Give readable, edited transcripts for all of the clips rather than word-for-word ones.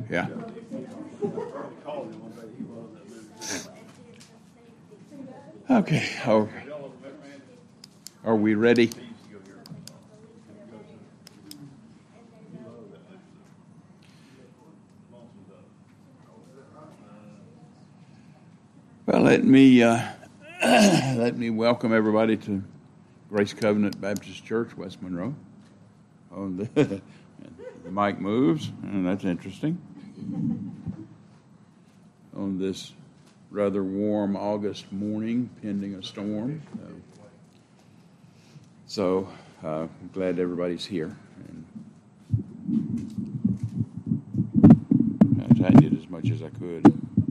Yeah. Okay. Are we ready? Well, let me welcome everybody to Grace Covenant Baptist Church, West Monroe. The mic moves, and that's interesting. On this rather warm August morning, pending a storm. So I'm glad everybody's here. And I did as much as I could.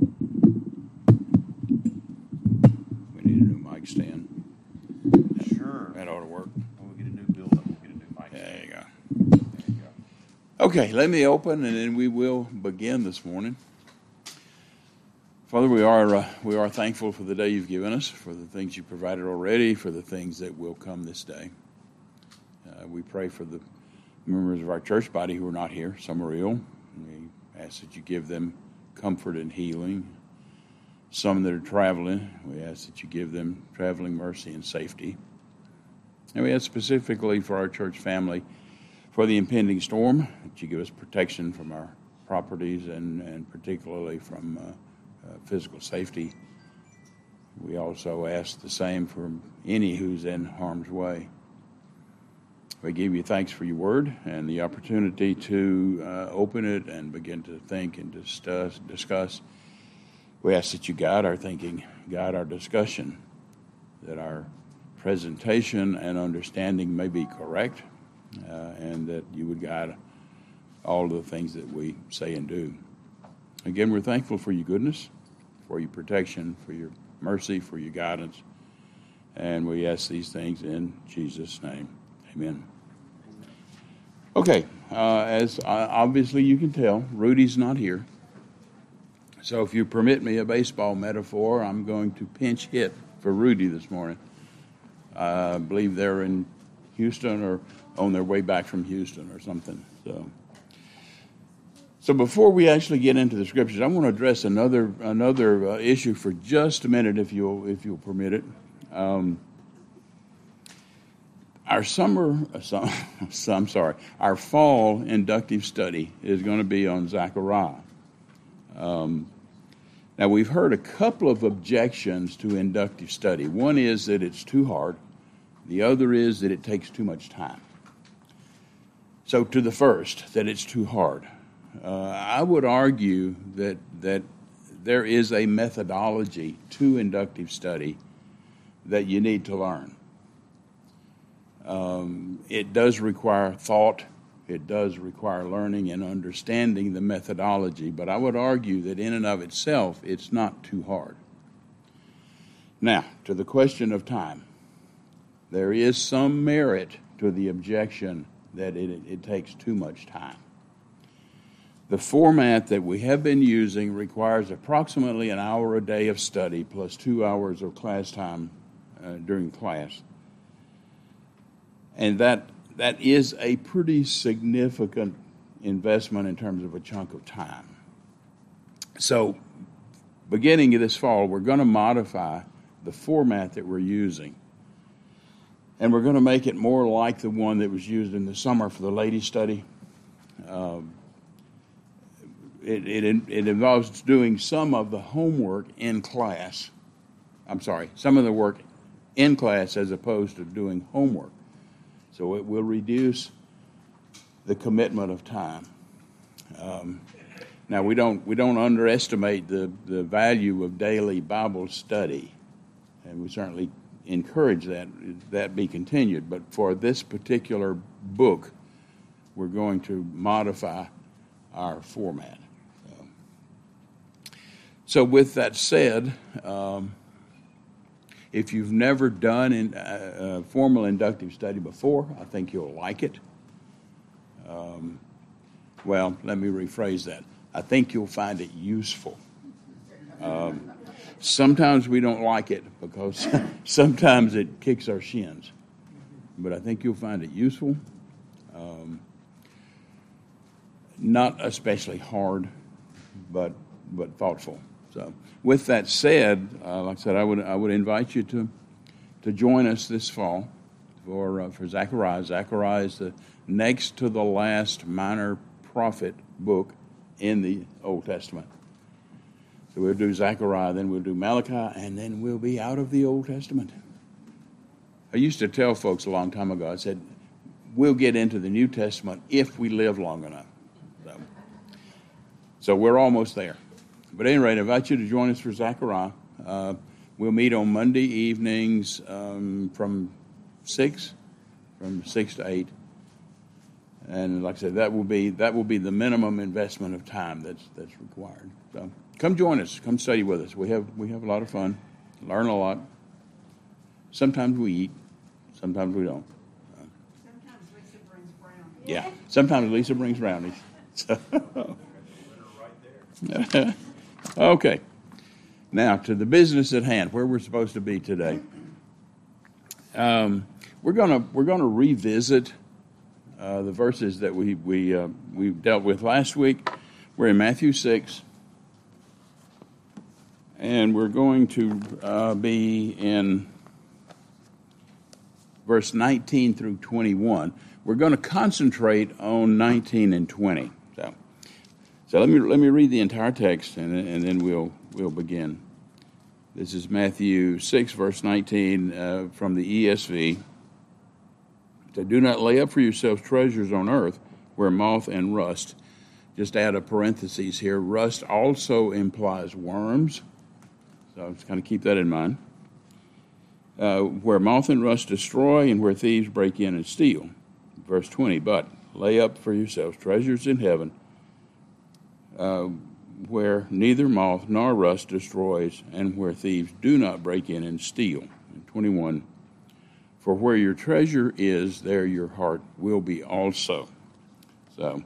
We need a new mic stand. Sure. That ought to work. When we get a new build-up, we'll get a new mic stand. There you go. Okay, let me open, and then we will begin this morning. Father, we are thankful for the day you've given us, for the things you provided already, for the things that will come this day. We pray for the members of our church body who are not here. Some are ill. We ask that you give them comfort and healing. Some that are traveling, we ask that you give them traveling mercy and safety. And we ask specifically for our church family, for the impending storm, that you give us protection from our properties and particularly from physical safety. We also ask the same for any who's in harm's way. We give you thanks for your word and the opportunity to open it and begin to think and discuss. We ask that you guide our thinking, guide our discussion, that our presentation and understanding may be correct, and that you would guide all of the things that we say and do. Again, we're thankful for your goodness, for your protection, for your mercy, for your guidance, and we ask these things in Jesus' name. Amen. Okay, as obviously you can tell, Rudy's not here. So if you permit me a baseball metaphor, I'm going to pinch hit for Rudy this morning. I believe they're in Houston or on their way back from Houston or something. So before we actually get into the scriptures, I want to address another issue for just a minute, if you'll permit it. Our fall inductive study is going to be on Zechariah. Now, we've heard a couple of objections to inductive study. One is that it's too hard. The other is that it takes too much time. So to the first, that it's too hard. I would argue that there is a methodology to inductive study that you need to learn. It does require thought. It does require learning and understanding the methodology, but I would argue that in and of itself, it's not too hard. Now, to the question of time, there is some merit to the objection that it takes too much time. The format that we have been using requires approximately an hour a day of study plus 2 hours of class time during class. And that is a pretty significant investment in terms of a chunk of time. So beginning this fall, we're going to modify the format that we're using. And we're going to make it more like the one that was used in the summer for the ladies' study. It involves doing some of the homework in class. Some of the work in class as opposed to doing homework. So it will reduce the commitment of time. Now we don't underestimate the value of daily Bible study, and we certainly encourage that be continued. But for this particular book, we're going to modify our format. So with that said, if you've never done formal inductive study before, I think you'll like it. Well, let me rephrase that. I think you'll find it useful. Sometimes we don't like it because sometimes it kicks our shins. But I think you'll find it useful. Not especially hard. but thoughtful. So, with that said, like I said, I would invite you to join us this fall for Zechariah. Zechariah is the next to the last minor prophet book in the Old Testament. So we'll do Zechariah, then we'll do Malachi, and then we'll be out of the Old Testament. I used to tell folks a long time ago, I said, we'll get into the New Testament if we live long enough. So we're almost there. But at any rate, I invite you to join us for Zechariah. We'll meet on Monday evenings from 6 to 8. And like I said, that will be the minimum investment of time that's required. So come join us. Come study with us. We have a lot of fun, learn a lot. Sometimes we eat, sometimes we don't. Sometimes Lisa brings brownies. Yeah, sometimes Lisa brings brownies. So. Okay. Now to the business at hand, where we're supposed to be today. We're gonna revisit the verses that we dealt with last week. We're in Matthew 6, and we're going to be in verse 19 through 21. We're going to concentrate on 19 and 20. So let me read the entire text, and then we'll begin. This is Matthew 6, verse 19 from the ESV. So do not lay up for yourselves treasures on earth where moth and rust. Just add a parenthesis here. Rust also implies worms. So just kind of keep that in mind. Where moth and rust destroy and where thieves break in and steal. Verse 20, but lay up for yourselves treasures in heaven where neither moth nor rust destroys and where thieves do not break in and steal. And 21, for where your treasure is, there your heart will be also. So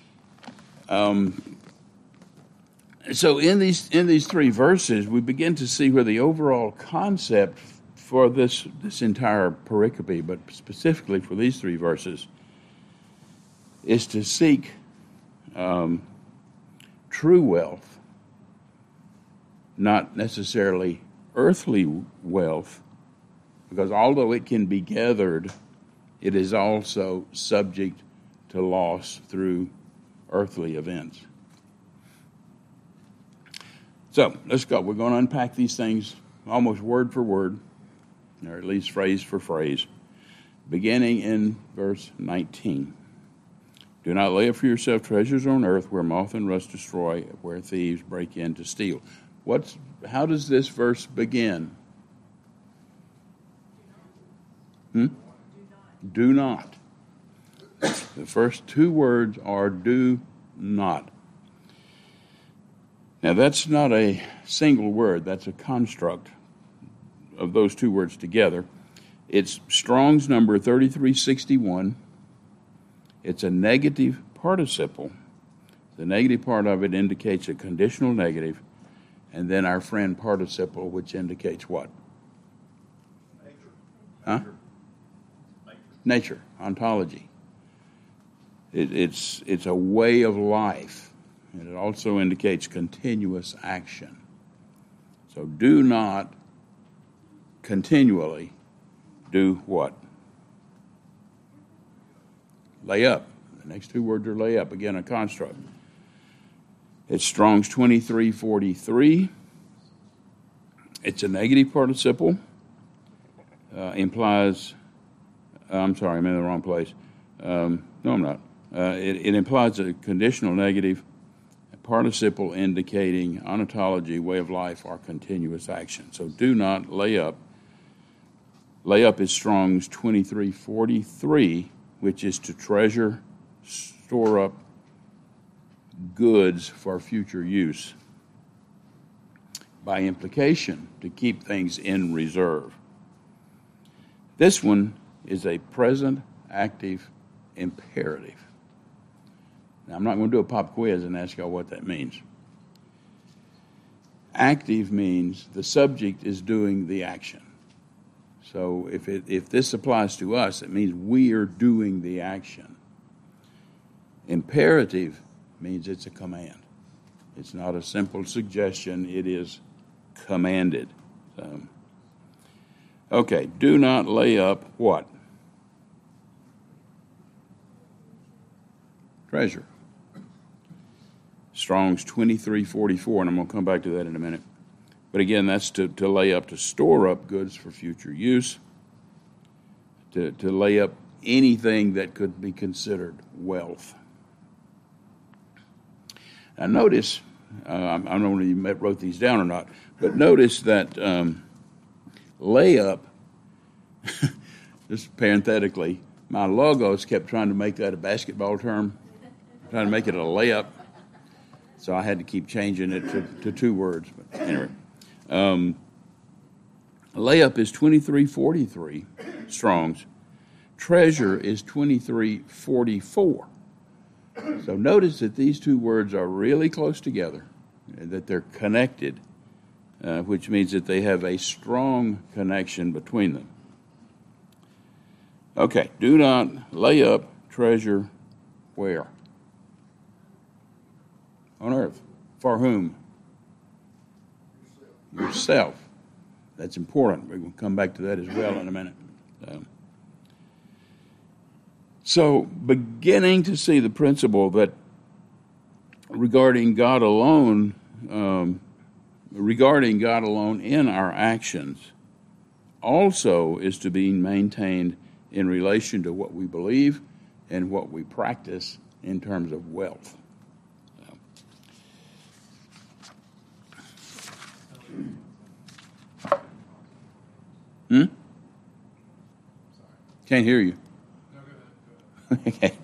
in these three verses, we begin to see where the overall concept for this entire pericope, but specifically for these three verses, is to seek true wealth, not necessarily earthly wealth, because although it can be gathered, it is also subject to loss through earthly events. So let's go. We're going to unpack these things almost word for word, or at least phrase for phrase, beginning in verse 19. Do not lay up for yourself treasures on earth where moth and rust destroy, where thieves break in to steal. How does this verse begin? Do not. The first two words are do not. Now that's not a single word, that's a construct of those two words together. It's Strong's number 3361. It's a negative participle. The negative part of it indicates a conditional negative, and then our friend participle, which indicates what? Nature. Huh? Nature, ontology. It's a way of life, and it also indicates continuous action. So do not continually do what? Lay up. The next two words are lay up. Again, a construct. It's Strong's 2343. It's a negative participle. Implies, I'm sorry, I'm in the wrong place. No, I'm not. It implies a conditional negative, a participle indicating ontology, way of life, or continuous action. So do not lay up. Lay up is Strong's 2343, which is to treasure, store up goods for future use. By implication, to keep things in reserve. This one is a present active imperative. Now, I'm not going to do a pop quiz and ask y'all what that means. Active means the subject is doing the action. So if this applies to us, it means we are doing the action. Imperative means it's a command. It's not a simple suggestion. It is commanded. Okay, do not lay up what? Treasure. Strong's 2344, and I'm going to come back to that in a minute. But again, that's to lay up, to store up goods for future use, to lay up anything that could be considered wealth. Now notice, I don't know if you wrote these down or not, but notice that lay up, just parenthetically, my logos kept trying to make that a basketball term, trying to make it a layup. So I had to keep changing it to two words. But anyway, layup is 2343 Strong's. Treasure is 2344. So notice that these two words are really close together, that they're connected, which means that they have a strong connection between them. Okay, do not lay up treasure where? On earth. For whom? Yourself. That's important. We're going to come back to that as well in a minute. So, beginning to see the principle that regarding God alone in our actions also is to be maintained in relation to what we believe and what we practice in terms of wealth. Can't hear you. Okay.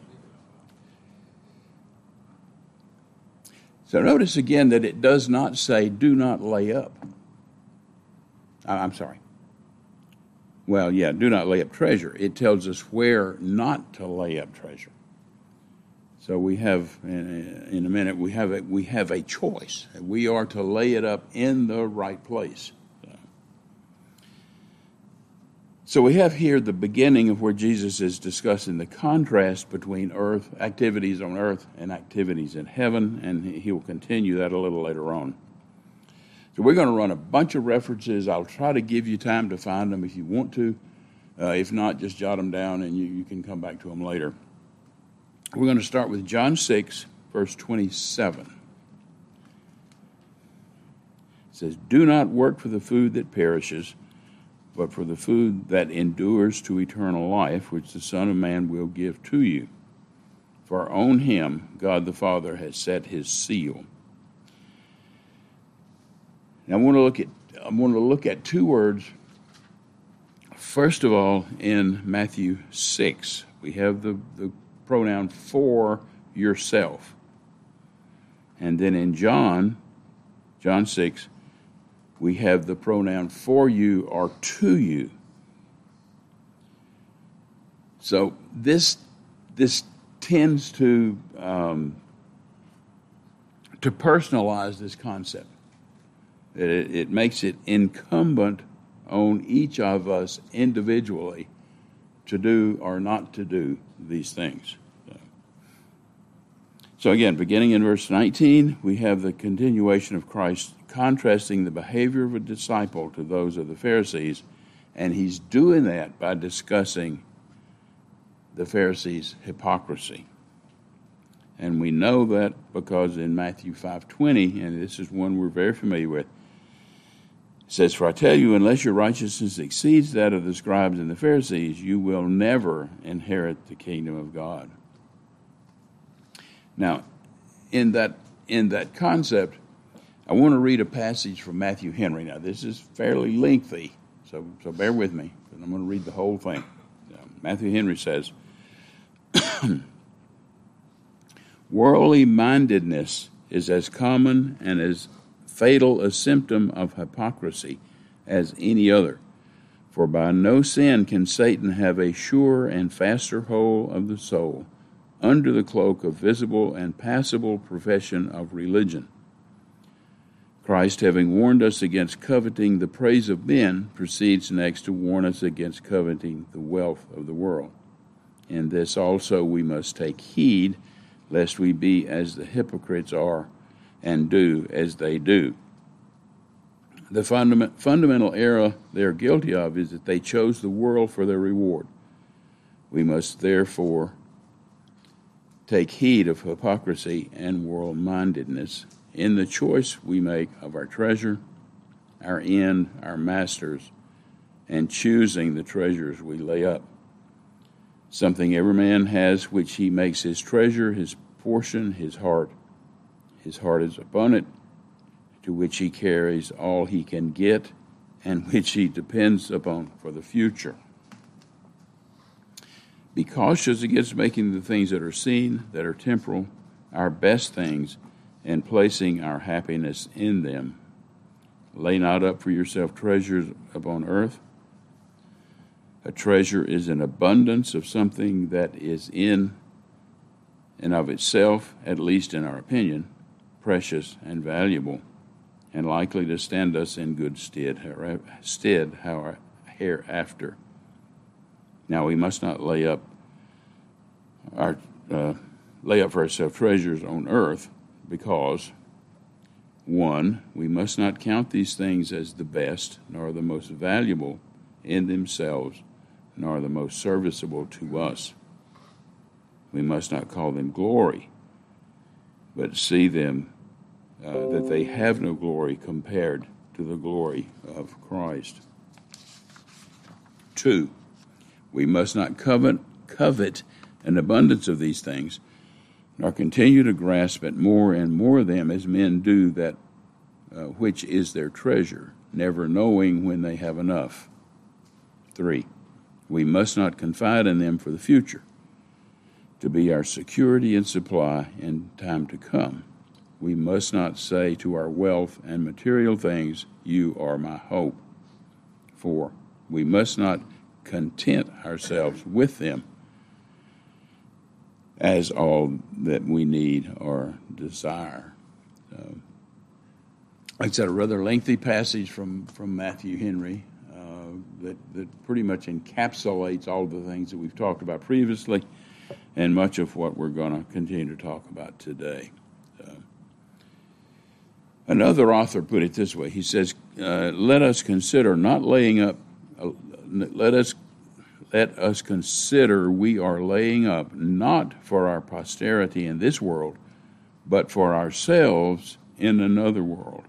So notice again that it does not say, do not lay up. I'm sorry. Well, yeah, do not lay up treasure. It tells us where not to lay up treasure. So we have, in a minute, we have a choice. We are to lay it up in the right place. So we have here the beginning of where Jesus is discussing the contrast between earth, activities on earth and activities in heaven, and he will continue that a little later on. So we're going to run a bunch of references. I'll try to give you time to find them if you want to. If not, just jot them down and you can come back to them later. We're going to start with John 6, verse 27. It says, do not work for the food that perishes, but for the food that endures to eternal life, which the Son of Man will give to you. For on him God the Father has set his seal. Now I want to look at two words. First of all, in Matthew 6, we have the pronoun for yourself. And then in John 6, we have the pronoun for you or to you. So this tends to personalize this concept. It makes it incumbent on each of us individually to do or not to do these things. So again, beginning in verse 19, we have the continuation of Christ contrasting the behavior of a disciple to those of the Pharisees, and he's doing that by discussing the Pharisees' hypocrisy. And we know that because in Matthew 5:20, and this is one we're very familiar with, it says, for I tell you, unless your righteousness exceeds that of the scribes and the Pharisees, you will never inherit the kingdom of God. Now, in that concept, I want to read a passage from Matthew Henry. Now, this is fairly lengthy, so bear with me, and I'm going to read the whole thing. Matthew Henry says, worldly mindedness is as common and as fatal a symptom of hypocrisy as any other. For by no sin can Satan have a surer and faster hold of the soul under the cloak of visible and passible profession of religion. Christ, having warned us against coveting the praise of men, proceeds next to warn us against coveting the wealth of the world. In this also we must take heed, lest we be as the hypocrites are, and do as they do. The fundamental error they are guilty of is that they chose the world for their reward. We must therefore take heed of hypocrisy and world-mindedness in the choice we make of our treasure, our end, our masters, and choosing the treasures we lay up. Something every man has which he makes his treasure, his portion, his heart. His heart is abundant, to which he carries all he can get and which he depends upon for the future. Be cautious against making the things that are seen, that are temporal, our best things, and placing our happiness in them. Lay not up for yourself treasures upon earth. A treasure is an abundance of something that is in and of itself, at least in our opinion, precious and valuable, and likely to stand us in good stead hereafter. Now we must not lay up for ourselves treasures on earth, because 1, we must not count these things as the best, nor the most valuable in themselves, nor the most serviceable to us. We must not call them glory, but see them that they have no glory compared to the glory of Christ. 2, we must not covet an abundance of these things, nor continue to grasp at more and more of them as men do that which is their treasure, never knowing when they have enough. 3, we must not confide in them for the future, to be our security and supply in time to come. We must not say to our wealth and material things, "You are my hope." 4, we must not content ourselves with them as all that we need or desire. It's a rather lengthy passage from Matthew Henry that pretty much encapsulates all the things that we've talked about previously and much of what we're going to continue to talk about today. Another author put it this way. He says, let us consider not laying up, let us consider we are laying up not for our posterity in this world, but for ourselves in another world.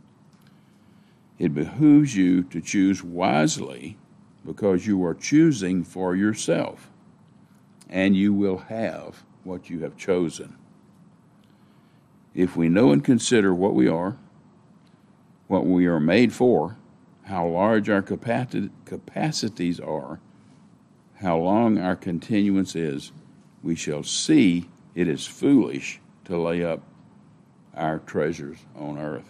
It behooves you to choose wisely, because you are choosing for yourself, and you will have what you have chosen. If we know and consider what we are made for, how large our capacities are, how long our continuance is, we shall see it is foolish to lay up our treasures on earth.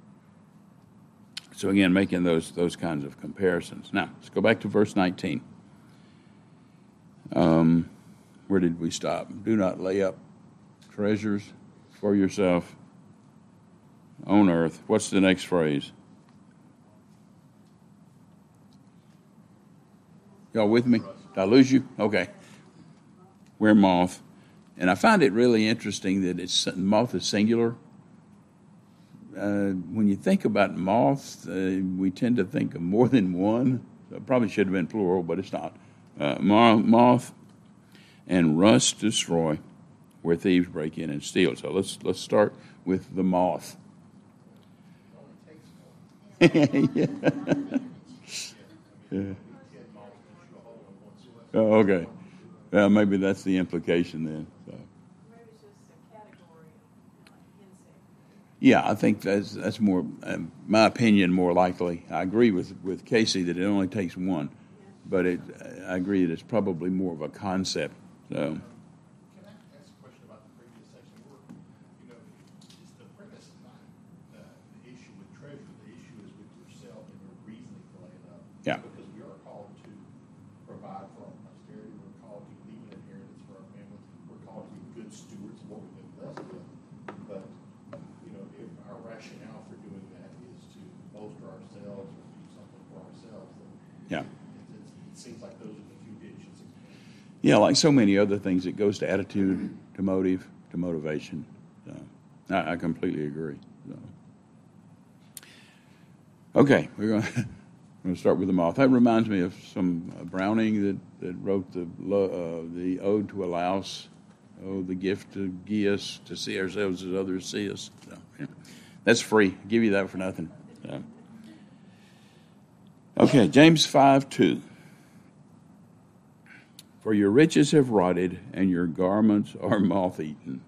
So again, making those kinds of comparisons. Now, let's go back to verse 19. Where did we stop? Do not lay up treasures for yourself on earth. What's the next phrase? Y'all with me? Did I lose you? Okay. Where moth. And I find it really interesting that moth is singular. When you think about moths, we tend to think of more than one. So it probably should have been plural, but it's not. Moth and rust destroy, where thieves break in and steal. So let's start with the moth. Yeah. Oh, okay. Maybe that's the implication then. So. Maybe it's just a category of insect. Yeah, I think that's more, my opinion, more likely. I agree with Casey that it only takes one, but I agree that it's probably more of a concept. So. Can I ask a question about the previous section? It's the premise is not the issue with treasure. The issue is with yourself and your reasoning for laying up. Yeah. Because we are called to provide for our posterity. We're called to leave an inheritance for our family. We're called to be good stewards of what we've been blessed with. But, if our rationale for doing that is to bolster ourselves or do something for ourselves, then it seems like those are the two ditches. Yeah, like so many other things, it goes to attitude, to motive, to motivation. I completely agree. So. Okay, we're going to start with the moth. That reminds me of some Browning that wrote the Ode to a Louse. Oh, the gift to us to see ourselves as others see us. So, yeah. That's free. I'll give you that for nothing. So. Okay, James 5:2. For your riches have rotted, and your garments are moth-eaten.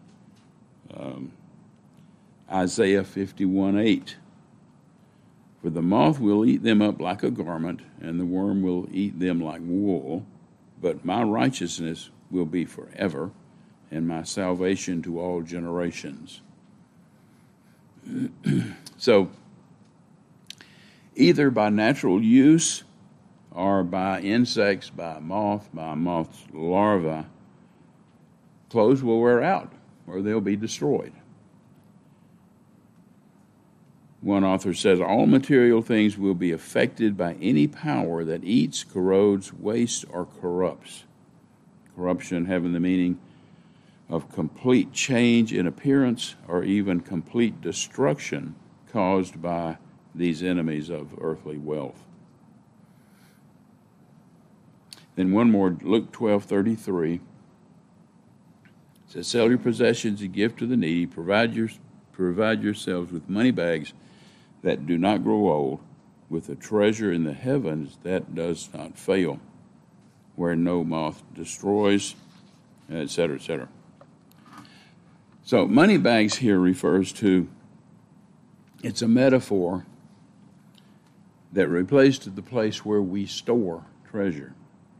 Isaiah 51:8. For the moth will eat them up like a garment, and the worm will eat them like wool. But my righteousness will be forever, and my salvation to all generations. So, either by natural use or by insects, by moth's larvae, clothes will wear out or they'll be destroyed. One author says, all material things will be affected by any power that eats, corrodes, wastes, or corrupts. Corruption having the meaning of complete change in appearance or even complete destruction caused by these enemies of earthly wealth. Then one more, Luke 12:33 says, sell your possessions and give to the needy, provide yourselves with money bags that do not grow old, with a treasure in the heavens that does not fail, where no moth destroys, etc., etc. So money bags here refers to, it's a metaphor that replaced the place where we store treasure.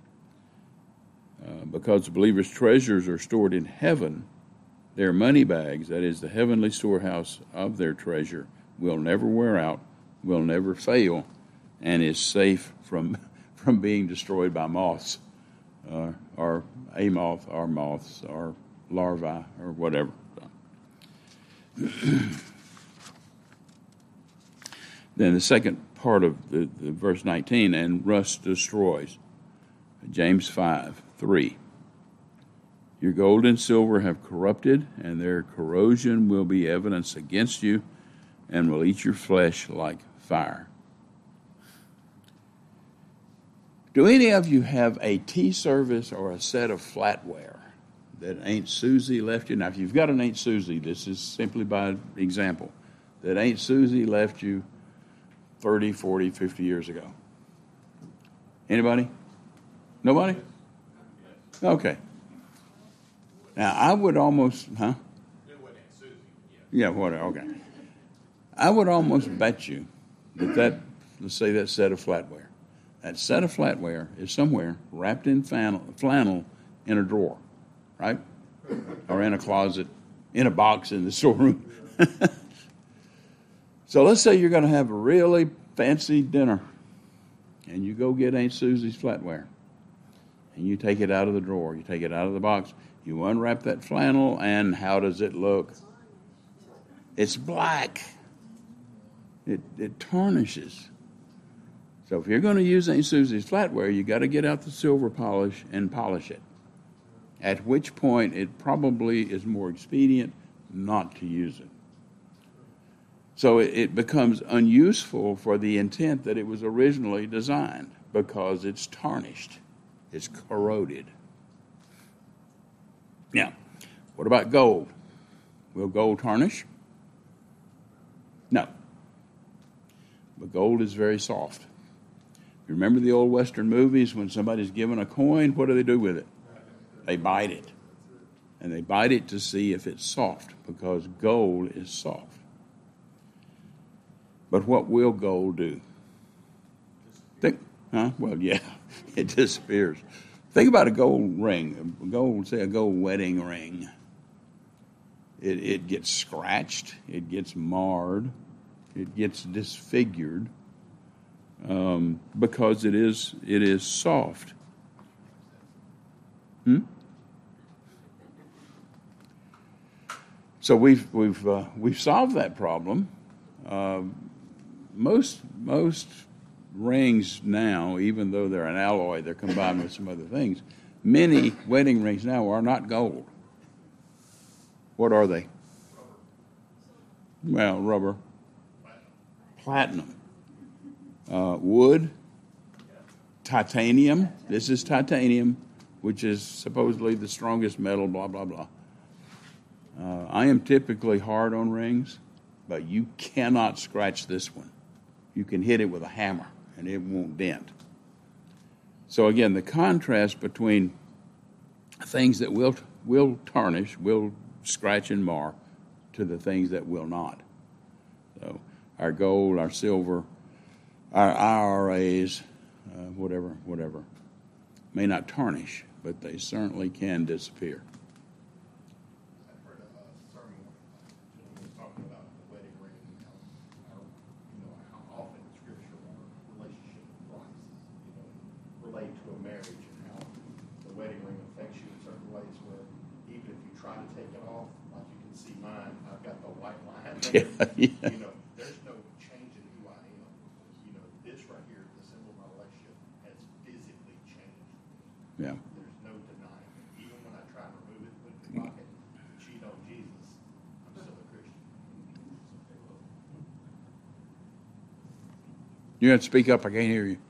Because the believer's treasures are stored in heaven, their money bags, that is the heavenly storehouse of their treasure, will never wear out, will never fail, and is safe from being destroyed by moths, or a moth, or moths, or larvae, or whatever. Then the second part of the verse 19, and rust destroys. James 5:3. Your gold and silver have corrupted, and their corrosion will be evidence against you, and will eat your flesh like fire. Do any of you have a tea service or a set of flatware that Aunt Susie left you? Now, if you've got an Aunt Susie, this is simply by example, that Aunt Susie left you 30, 40, 50 years ago. Anybody? Nobody? Okay. Now, I would almost, Yeah, whatever, okay. I would almost bet you that let's say that set of flatware, that set of flatware is somewhere wrapped in flannel in a drawer, right? Or in a closet, in a box in the storeroom. So let's say you're going to have a really fancy dinner, and you go get Aunt Susie's flatware, and you take it out of the drawer, you take it out of the box, you unwrap that flannel, and how does it look? It's black. It tarnishes. So if you're going to use Aunt Susie's flatware, you got to get out the silver polish and polish it. At which point it probably is more expedient not to use it. So it becomes unuseful for the intent that it was originally designed because it's tarnished. It's corroded. Now, what about gold? Will gold tarnish? No. But gold is very soft. You remember the old Western movies when somebody's given a coin, what do they do with it? They bite it. And they bite it to see if it's soft because gold is soft. But what will gold do? Well, yeah, it disappears. Think about a gold ring, a gold wedding ring. It gets scratched, it gets marred, it gets disfigured because it is soft. So we've solved that problem. Most rings now, even though they're an alloy, they're combined with some other things. Many wedding rings now are not gold. What are they? Well, rubber. Platinum. Wood. Titanium. This is titanium, which is supposedly the strongest metal, blah, blah, blah. I am typically hard on rings, but you cannot scratch this one. You can hit it with a hammer, and it won't dent. So again, the contrast between things that will tarnish, will scratch and mar, to the things that will not. So our gold, our silver, our IRAs, whatever, may not tarnish, but they certainly can disappear. I heard a sermon was talking about the wedding ring and how often in Scripture our relationship with Christ is, related to a marriage and how the wedding ring affects you in certain ways where even if you try to take it off, like you can see mine, I've got the white line there. Yeah. There's no change in who I am. This right here, the symbol of my relationship, has physically changed. Yeah. There's no denying it. Even when I try to remove it, put it in the pocket, cheat on Jesus, I'm still a Christian. You have to speak up. I can't hear you.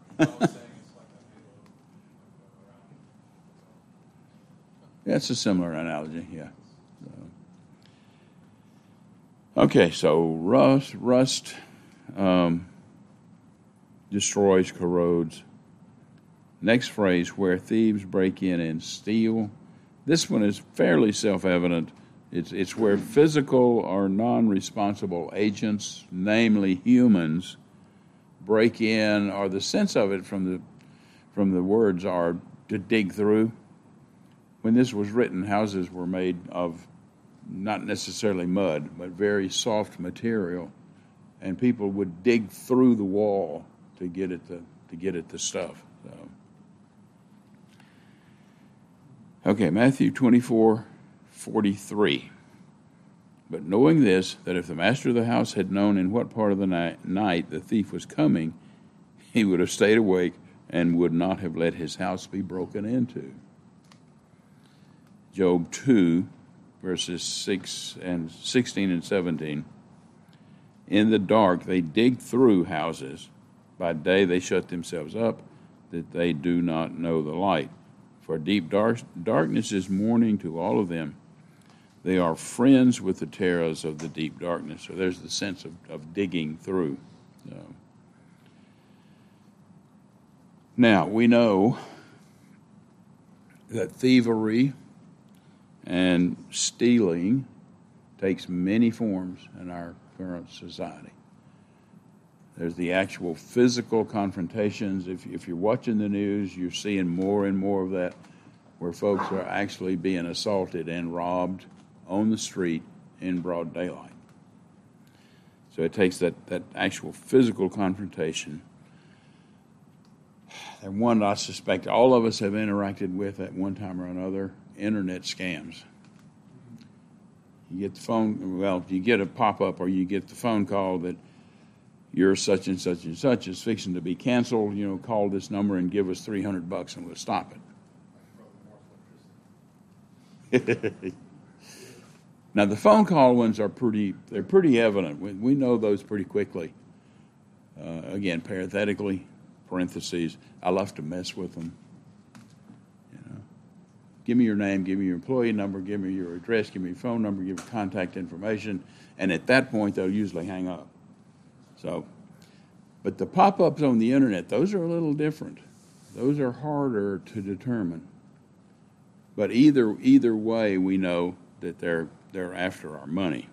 That's a similar analogy, yeah. Okay, so rust destroys, corrodes. Next phrase, where thieves break in and steal. This one is fairly self-evident. It's where physical or non-responsible agents, namely humans, break in, or the sense of it from the words are to dig through. When this was written, houses were made of not necessarily mud, but very soft material, and people would dig through the wall to get at the stuff. So. Okay, Matthew 24:43. But knowing this, that if the master of the house had known in what part of the night the thief was coming, he would have stayed awake and would not have let his house be broken into. Job 2, verses 16 and 17. In the dark they dig through houses. By day they shut themselves up, that they do not know the light. For deep darkness is morning to all of them. They are friends with the terrors of the deep darkness. So there's the sense of digging through. Now, we know that thievery and stealing takes many forms in our current society. There's the actual physical confrontations. If you're watching the news, you're seeing more and more of that, where folks are actually being assaulted and robbed on the street in broad daylight. So it takes that actual physical confrontation. And one I suspect all of us have interacted with at one time or another, internet scams. You get the phone, you get a pop-up or you get the phone call that you're such and such and such is fixing to be canceled. Call this number and give us $300 and we'll stop it. Now the phone call ones are pretty evident. We know those pretty quickly. Again, parenthetically, parentheses, I love to mess with them. Give me your name, give me your employee number, give me your address, give me your phone number, give me contact information, and at that point they'll usually hang up. So, but the pop-ups on the internet, those are a little different. Those are harder to determine. But either way, we know that they're after our money.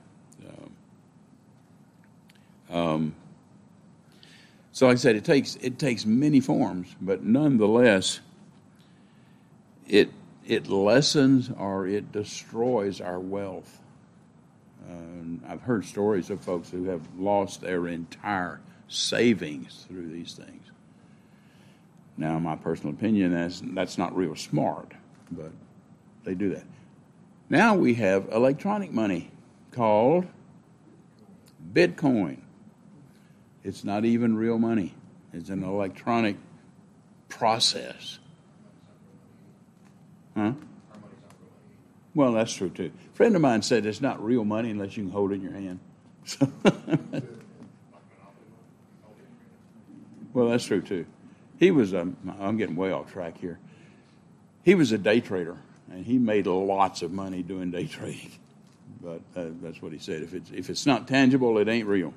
So like I said, it takes many forms, but nonetheless, it lessens or it destroys our wealth. I've heard stories of folks who have lost their entire savings through these things. Now, my personal opinion is that's not real smart, but they do that. Now we have electronic money called Bitcoin. It's not even real money. It's an electronic process. Huh? Well, that's true, too. A friend of mine said it's not real money unless you can hold it in your hand. So, well, that's true too. He was I'm getting way off track here. He was a day trader, and he made lots of money doing day trading. But that's what he said. If it's not tangible, it ain't real.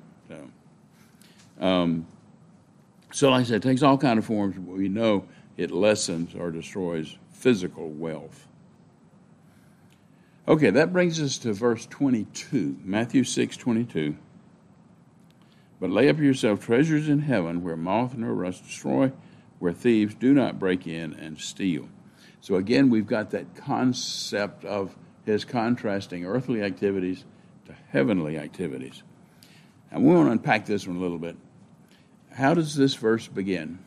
So like I said, it takes all kind of forms. We know it lessens or destroys physical wealth. Okay, that brings us to verse 22, Matthew 6:22. But lay up for yourself treasures in heaven, where moth and rust destroy, where thieves do not break in and steal. So again, we've got that concept of his contrasting earthly activities to heavenly activities. And we want to unpack this one a little bit. How does this verse begin?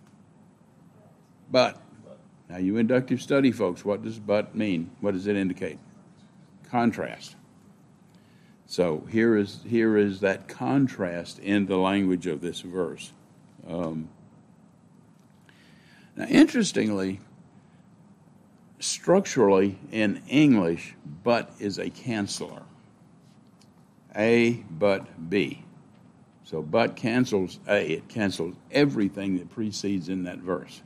But. Now, you inductive study folks, what does but mean? What does it indicate? Contrast. So here is that contrast in the language of this verse. Now, interestingly, structurally in English, but is a canceller. A, but, B. So but cancels A. It cancels everything that precedes in that verse.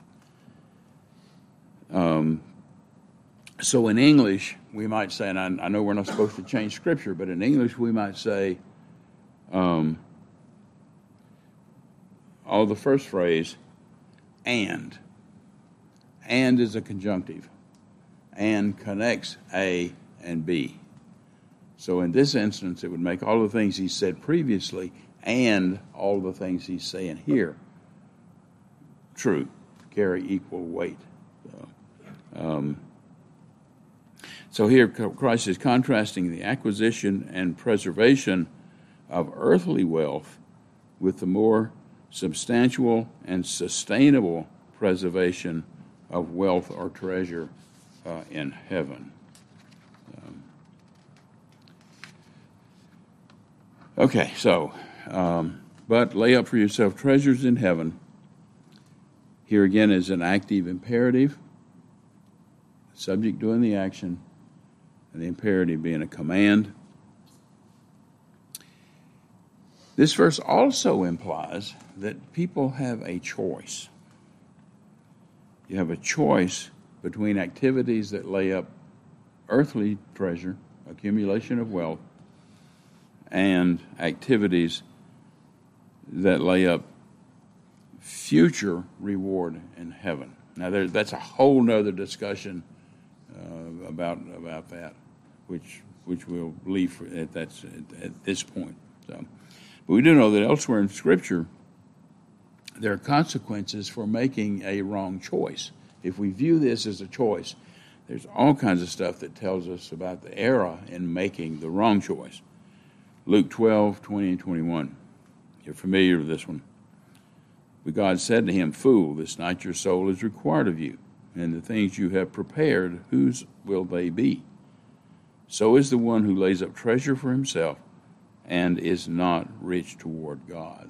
So in English, we might say, and I know we're not supposed to change Scripture, but in English we might say, all the first phrase, and. And is a conjunctive. And connects A and B. So in this instance, it would make all the things he said previously and all the things he's saying here true, carry equal weight. So here Christ is contrasting the acquisition and preservation of earthly wealth with the more substantial and sustainable preservation of wealth or treasure in heaven. Okay, so, but lay up for yourself treasures in heaven. Here again is an active imperative, subject doing the action, and the imperative being a command. This verse also implies that people have a choice. You have a choice between activities that lay up earthly treasure, accumulation of wealth, and activities that lay up future reward in heaven. Now, that's a whole nother discussion about that, which we'll leave at this point. So, but we do know that elsewhere in Scripture, there are consequences for making a wrong choice. If we view this as a choice, there's all kinds of stuff that tells us about the error in making the wrong choice. Luke 12:20 and 21. You're familiar with this one. But God said to him, "Fool, this night your soul is required of you, and the things you have prepared, whose will they be? So is the one who lays up treasure for himself and is not rich toward God."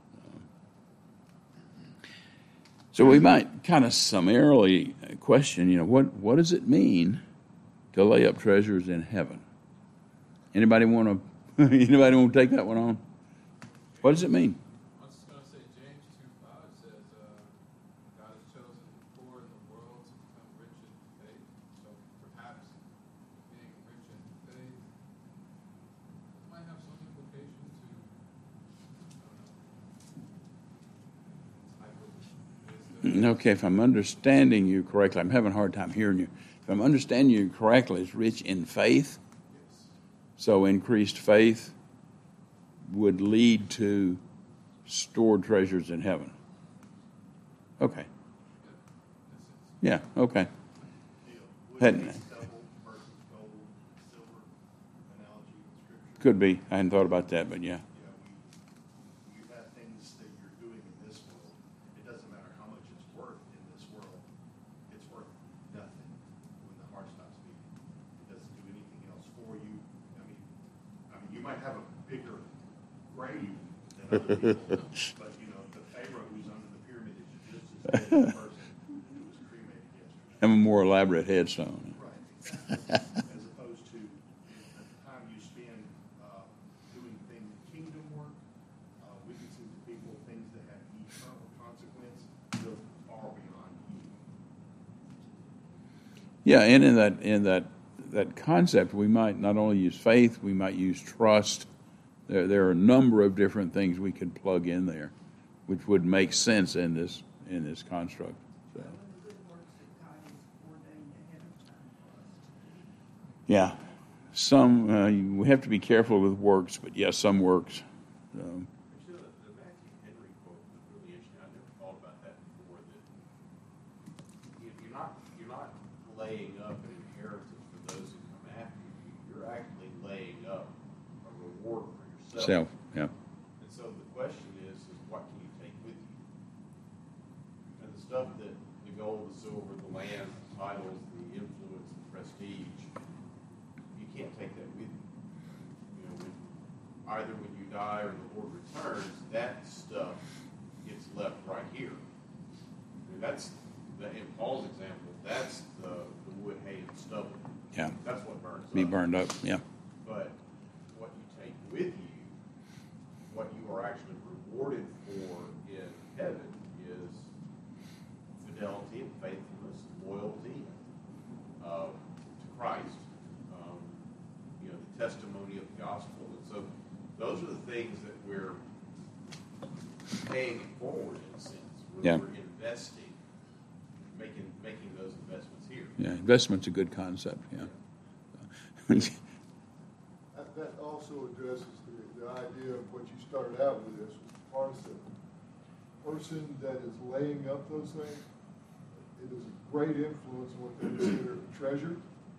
So we might kind of summarily question, what does it mean to lay up treasures in heaven? Anybody want to take that one on? What does it mean? I was just going to say James 2:5 says, God has chosen the poor in the world to become rich in faith. So perhaps being rich in faith might have some implication to, type of wisdom. Okay, if I'm understanding you correctly, I'm having a hard time hearing you. If I'm understanding you correctly, it's rich in faith. Yes. So increased faith would lead to stored treasures in heaven. Okay. Yeah, okay. Would Had- it be double versus gold, silver analogy in Scripture? Could be. I hadn't thought about that, but yeah. You have things that you're doing in this world. It doesn't matter how much it's worth in this world. It's worth nothing when the heart stops beating. It doesn't do anything else for you. I mean, you might have a bigger grave than other people, but the Pharaoh who's under the pyramid is just as dead as the person who was cremated yesterday. Have a more elaborate headstone. Right, exactly. As opposed to the time you spend doing Yeah, and in that concept, we might not only use faith, we might use trust. There are a number of different things we could plug in there, which would make sense in this construct. So, One of the good works that God has ordained ahead of time for us to do. yeah, some we have to be careful with works, but yes, some works. So, Actually, the Matthew Henry quote was really interesting. I never thought about that before. That you're not laying up an inheritance for those who come after you. You're actually laying up a reward for yourself. yeah, And so the question is what can you take with you? And the stuff that the gold, the silver, the land, the titles, the influence, the prestige, you can't take that with you. You know, either when you die or the Lord returns, that stuff gets left right here. I mean, that's in Paul's example. That's the wood, hay, and stubble. yeah, That's what burns be up. burned up. Yeah, But what you take with you, what you are actually rewarded for in heaven, is fidelity and faithfulness, loyalty to Christ, the testimony of the gospel. And so those are the things that we're paying it forward in a sense. Yeah. We're investing, making those investments here. yeah. Investment's a good concept. Yeah. That also addresses the idea of what you started out with, this was the participle. Person that is laying up those things, it is a great influence on what they consider treasure.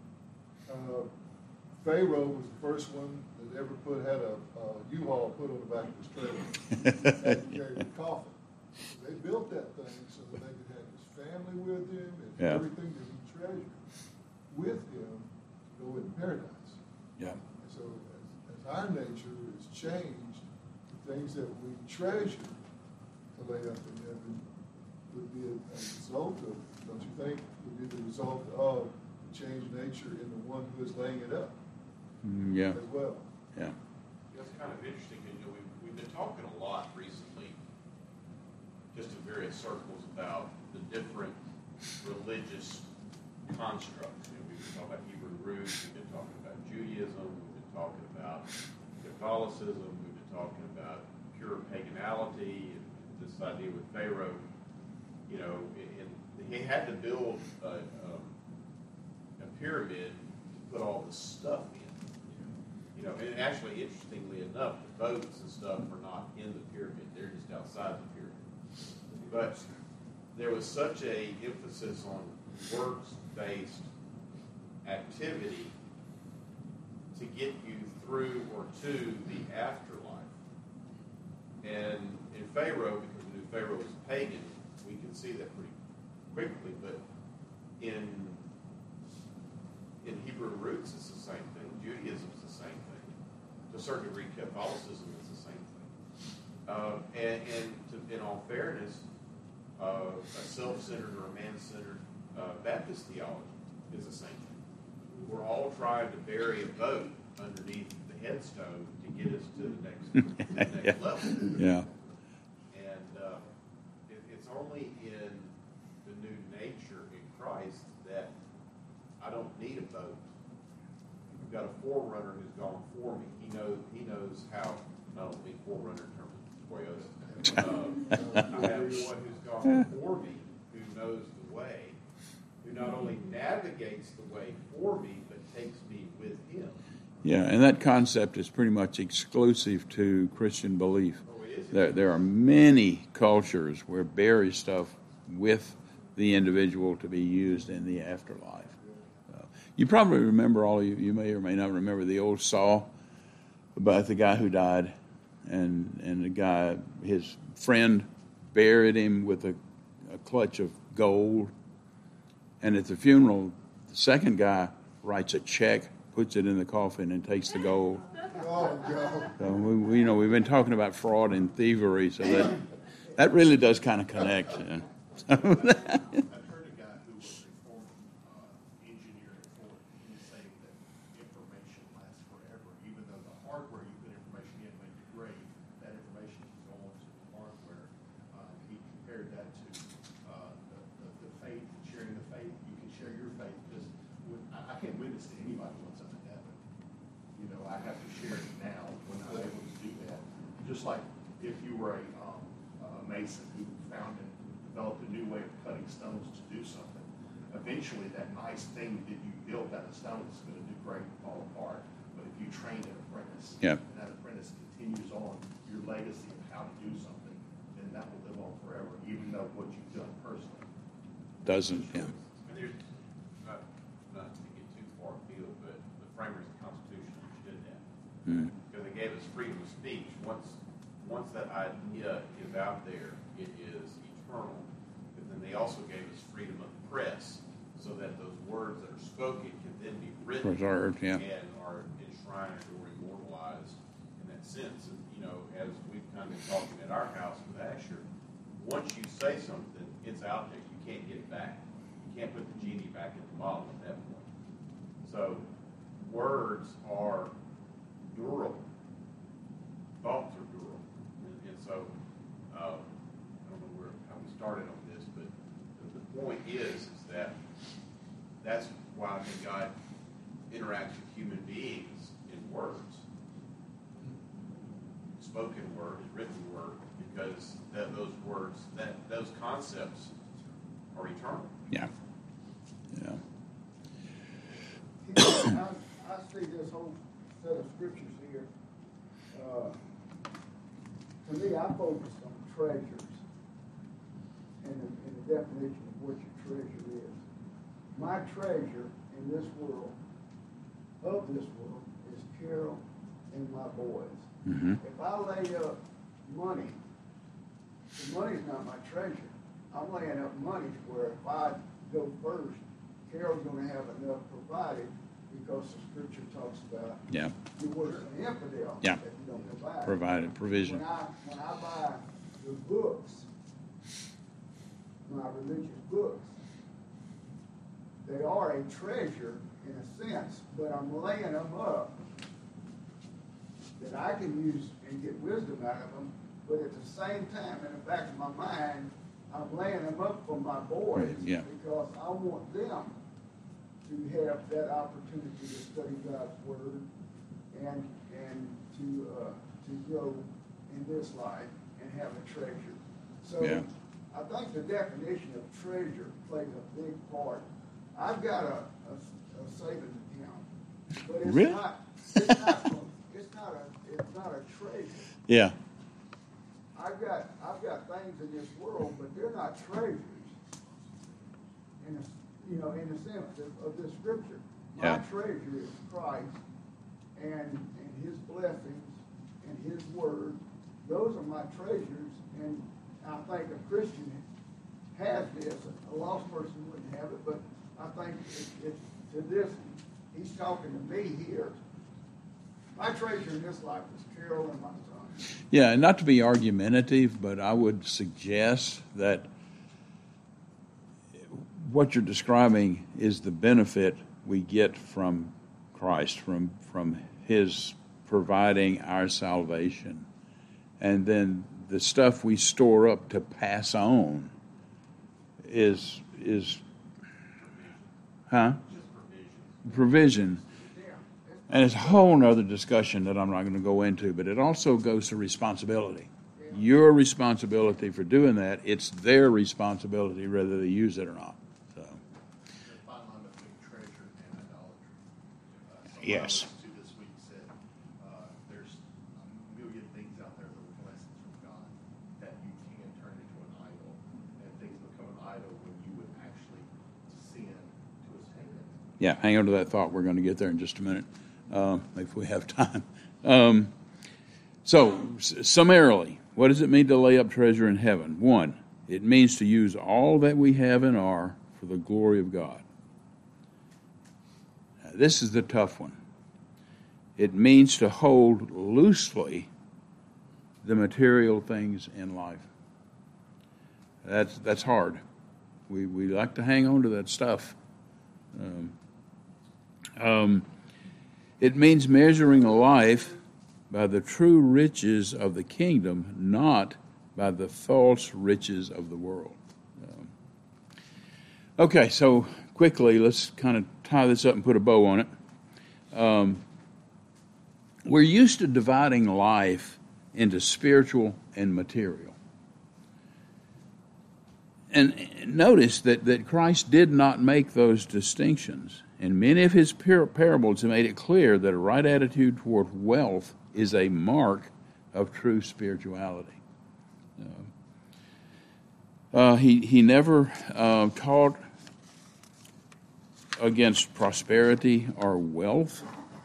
Pharaoh was the first one that ever had a U-Haul put on the back of his trailer. Had to carry the coffin. They built that thing so that they could have his family with him and Yeah. everything that he treasured with him to go in paradise. Yeah. And so as our nature is changed, the things that we treasure to lay up in heaven would be a result of, don't you think, would be the result of the changed nature in the one who is laying it up Yeah. as well. Yeah. That's kind of interesting, because we've been talking a lot recently, just in various circles, about the different religious constructs. We've been talking about Hebrew roots, we've been talking about Judaism, we've been talking about Catholicism, we've been talking about pure paganality, and this idea with Pharaoh. And he had to build a pyramid to put all the stuff in. And actually, interestingly enough, the boats and stuff are not in the pyramid; they're just outside the pyramid. But there was such a emphasis on works-based activity to get you through or to the afterlife. And in Pharaoh, because we knew Pharaoh was a pagan, we can see that pretty quickly. But in Hebrew roots, it's the same thing. Judaism is the same thing. To a certain degree, Catholicism is the same thing. In all fairness, a self-centered or a man-centered Baptist theology is the same thing. We're all trying to bury a boat underneath the headstone to get us to the next level. Yeah. And it's only in the new nature in Christ that I don't need a boat. I've got a forerunner who's gone for me. He knows how. I don't mean forerunner in terms of Toyota. I have one who's gone before me, who knows the way, who not only navigates the way for me, but takes me with him. Yeah, and that concept is pretty much exclusive to Christian belief. Oh, it is? There are many cultures where bury stuff with the individual to be used in the afterlife. You probably remember, you may or may not remember the old saw about the guy who died, and the guy, his friend, buried him with a clutch of gold. And at the funeral, the second guy writes a check, puts it in the coffin, and takes the gold. Oh, God. So we've been talking about fraud and thievery, so that really does kind of connect. Yeah. I've heard a guy who was a former engineer at Ford. He was saying that information lasts forever, even though the hardware you put information in may degrade, that information can go on to the hardware. He compared that to the faith, sharing the faith. You can share your faith because just like if you were a mason who found and developed a new way of cutting stones to do something, eventually that nice thing that you built out of stone is going to degrade and fall apart. But if you train an apprentice, Yeah. and that apprentice continues on your legacy of how to do something, then that will live on forever, even though what you've done personally. Doesn't, yeah. And there's, not to get too far afield, but the framers of the Constitution did that. Mm. Because they gave us freedom of speech. Once that idea is out there, it is eternal. But then they also gave us freedom of the press, so that those words that are spoken can then be written Preserved, yeah. and are enshrined or immortalized in that sense. And, as we've kind of been talking at our house with Asher, once you say something, it's out there. You can't get it back. You can't put the genie back in the bottle at that point. So words are durable. Thoughts are durable. And so, I don't know how we started on this, but the point is that that's why I think God interacts with human beings in words. Spoken word, written word, because those words, those concepts are eternal. Yeah. Yeah. I see this whole set of scriptures here. To me, I focus on treasures and the definition of what your treasure is. My treasure in this world, of this world, is Carol and my boys. Mm-hmm. If I lay up money, the money's not my treasure. I'm laying up money where if I go first, Carol's going to have enough provided, because the scripture talks about Yeah. you're worse than an infidel Yeah. if you don't provide. Provided provision. When I buy the books, my religious books, they are a treasure in a sense, but I'm laying them up that I can use and get wisdom out of them, but at the same time, in the back of my mind, I'm laying them up for my boys, Yeah. because I want them to have that opportunity to study God's word and to grow in this life and have a treasure. So Yeah. I think the definition of treasure plays a big part. I've got a savings account, but it's Really? it's not a treasure. Yeah. I've got things in this world, but they're not treasures. In the sense of this scripture, my Yeah. treasure is Christ and His blessings and His word. Those are my treasures, and I think a Christian has this. A lost person wouldn't have it, but I think it's to this. He's talking to me here. My treasure in this life is Carol and my son. Yeah, and not to be argumentative, but I would suggest that what you're describing is the benefit we get from Christ, from His providing our salvation. And then the stuff we store up to pass on is provision. And it's a whole nother discussion that I'm not going to go into, but it also goes to responsibility. Your responsibility for doing that, it's their responsibility whether they use it or not. So, The fine line between treasure and idolatry. Yes. Someone I listened to this week said there's a million things out there that are blessings from God that you can turn into an idol, and things become an idol when you would actually sin to attain it. yeah, hang on to that thought. We're going to get there in just a minute, if we have time. So, summarily, what does it mean to lay up treasure in heaven? 1, it means to use all that we have and are for the glory of God. Now, this is the tough one. It means to hold loosely the material things in life. That's hard. We like to hang on to that stuff. It means measuring a life by the true riches of the kingdom, not by the false riches of the world. Okay, so quickly, let's kind of tie this up and put a bow on it. We're used to dividing life into spiritual and material. And notice that Christ did not make those distinctions. In many of his parables, he made it clear that a right attitude toward wealth is a mark of true spirituality. He never taught against prosperity or wealth.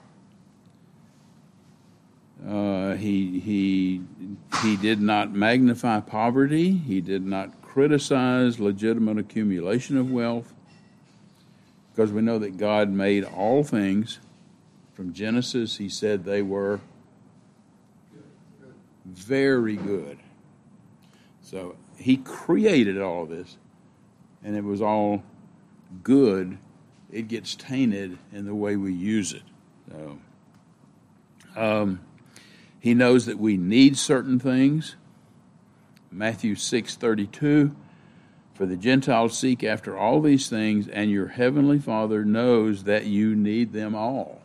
He did not magnify poverty. He did not criticize legitimate accumulation of wealth, because we know that God made all things. From Genesis, he said they were very good. So he created all of this, and it was all good. It gets tainted in the way we use it. So, he knows that we need certain things. Matthew 6:32, for the Gentiles seek after all these things, and your heavenly Father knows that you need them all.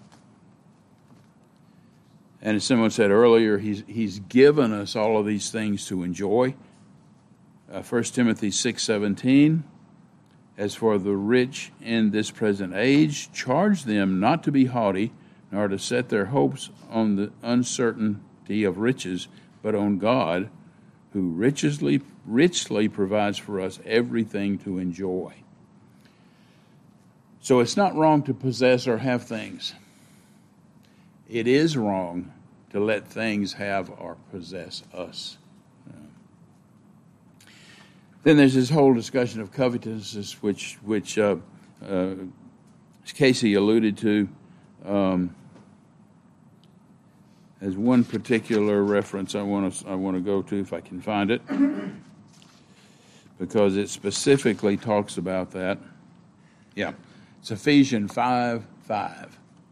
And as someone said earlier, he's given us all of these things to enjoy. 1 Timothy 6:17, as for the rich in this present age, charge them not to be haughty, nor to set their hopes on the uncertainty of riches, but on God, who richly provides for us everything to enjoy. So it's not wrong to possess or have things. It is wrong to let things have or possess us. Then there's this whole discussion of covetousness, which Casey alluded to as one particular reference I want to go to, if I can find it, because it specifically talks about that. Yeah, it's Ephesians 5:5.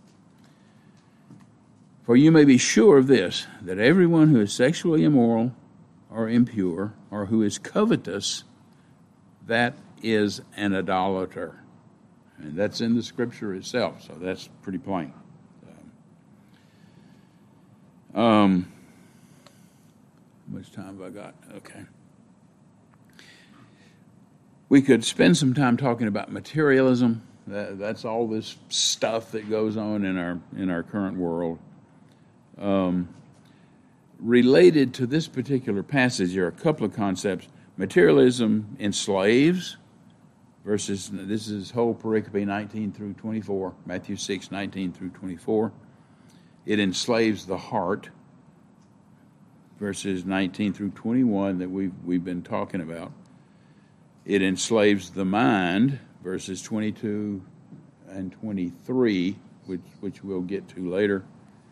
For you may be sure of this, that everyone who is sexually immoral or impure, or who is covetous, that is an idolater. And that's in the Scripture itself, so that's pretty plain. How much time have I got? Okay. We could spend some time talking about materialism. That's all this stuff that goes on in our current world. Related to this particular passage, there are a couple of concepts. Materialism enslaves, verses, this is whole pericope 19 through 24, Matthew 6, 19 through 24. It enslaves the heart, verses 19 through 21 that we've been talking about. It enslaves the mind, verses 22 and 23, which we'll get to later.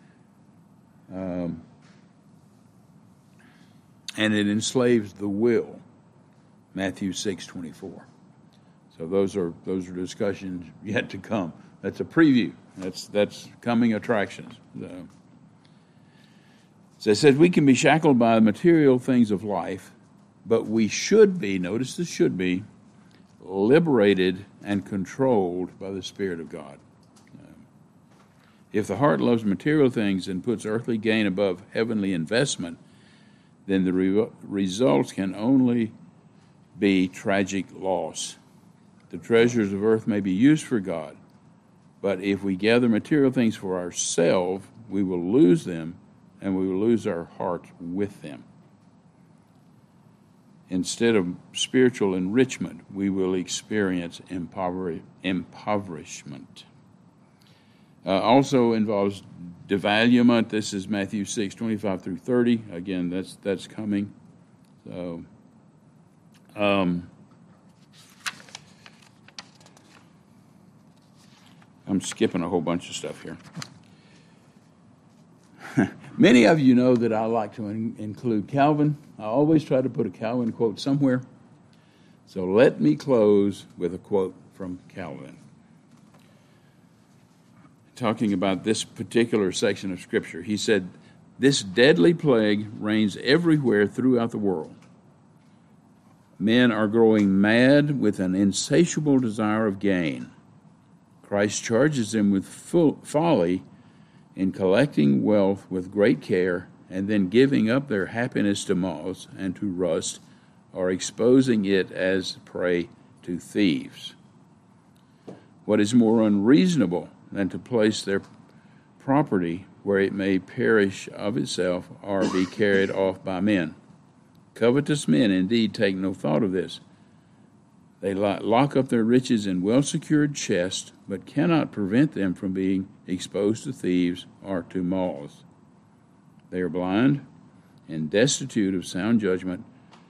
And it enslaves the will, Matthew 6:24. So those are discussions yet to come. That's a preview. That's coming attractions. So it says we can be shackled by the material things of life, but we should be, notice the should be, liberated and controlled by the Spirit of God. If the heart loves material things and puts earthly gain above heavenly investment, then the results can only be tragic loss. The treasures of earth may be used for God, but if we gather material things for ourselves, we will lose them, and we will lose our heart with them. Instead of spiritual enrichment, we will experience impoverishment. Also involves devaluement. This is Matthew 6, 25 through 30. Again, that's coming. So, I'm skipping a whole bunch of stuff here. Many of you know that I like to include Calvin. I always try to put a Calvin quote somewhere. So let me close with a quote from Calvin, talking about this particular section of Scripture. He said, "This deadly plague reigns everywhere throughout the world. Men are growing mad with an insatiable desire of gain. Christ charges them with folly in collecting wealth with great care and then giving up their happiness to moths and to rust, or exposing it as prey to thieves. What is more unreasonable than to place their property where it may perish of itself or be carried off by men? Covetous men indeed take no thought of this. They lock up their riches in well-secured chests, but cannot prevent them from being exposed to thieves or to moths. They are blind and destitute of sound judgment,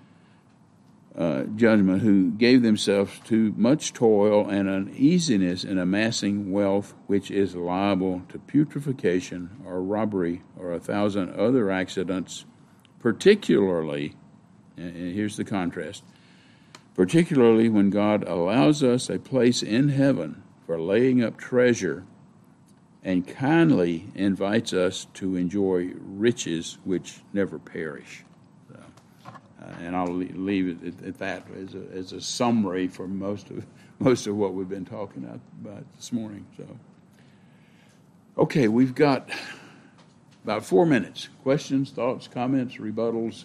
who gave themselves to much toil and uneasiness in amassing wealth which is liable to putrefaction or robbery or 1,000 other accidents, particularly, and here's the contrast, particularly when God allows us a place in heaven for laying up treasure and kindly invites us to enjoy riches which never perish. And I'll leave it at that as a summary for most of what we've been talking about this morning. So, okay, we've got about 4 minutes. Questions, thoughts, comments, rebuttals.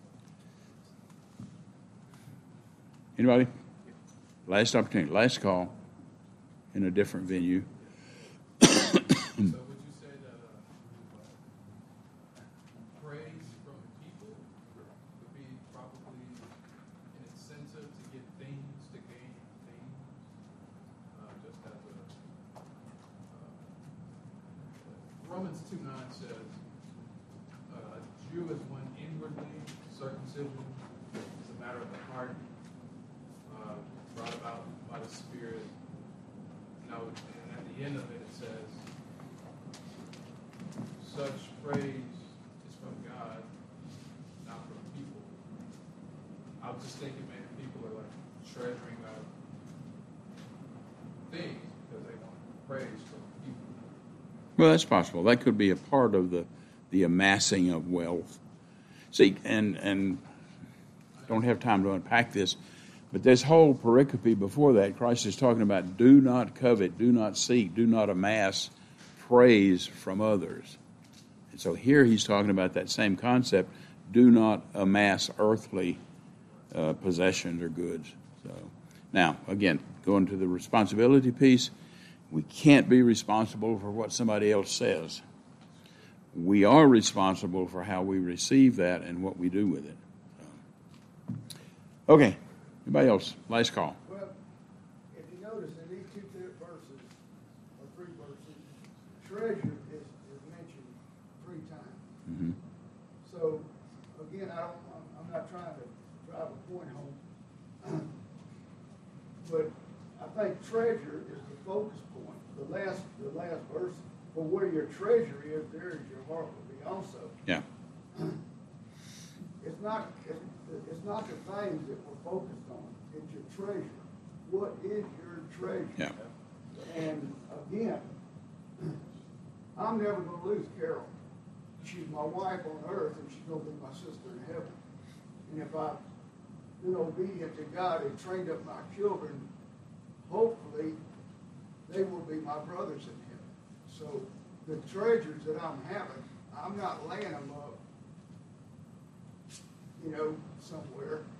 Anybody? Last opportunity, last call in a different venue. So would you say that praise from people would be probably an incentive to get things, to gain things? Just as Romans 2:9 says, a Jew is one inwardly, circumcision is a matter of the heart, brought about by the Spirit. Now, and at the end of it, it says, such praise is from God, not from people. I was just thinking, man, people are like treasuring up things because they want praise from people. Well, that's possible. That could be a part of the amassing of wealth. See, and don't have time to unpack this, but this whole pericope before that, Christ is talking about do not covet, do not seek, do not amass praise from others. And so here he's talking about that same concept, do not amass earthly possessions or goods. So now, again, going to the responsibility piece, we can't be responsible for what somebody else says. We are responsible for how we receive that and what we do with it. So. Okay. Anybody else? Last call. Well, if you notice in these two verses, or three verses, treasure is mentioned 3 times. Mm-hmm. So, again, I'm not trying to drive a point home, but I think treasure is the focus point. The last verse, for where your treasure is, there is your heart will be also. Yeah. It's not the things that we're focused on. It's your treasure. What is your treasure? Yeah. And again, I'm never going to lose Carol. She's my wife on earth, and she's going to be my sister in heaven. And if I've been obedient to God and trained up my children, hopefully they will be my brothers in heaven. So the treasures that I'm having, I'm not laying them up, somewhere.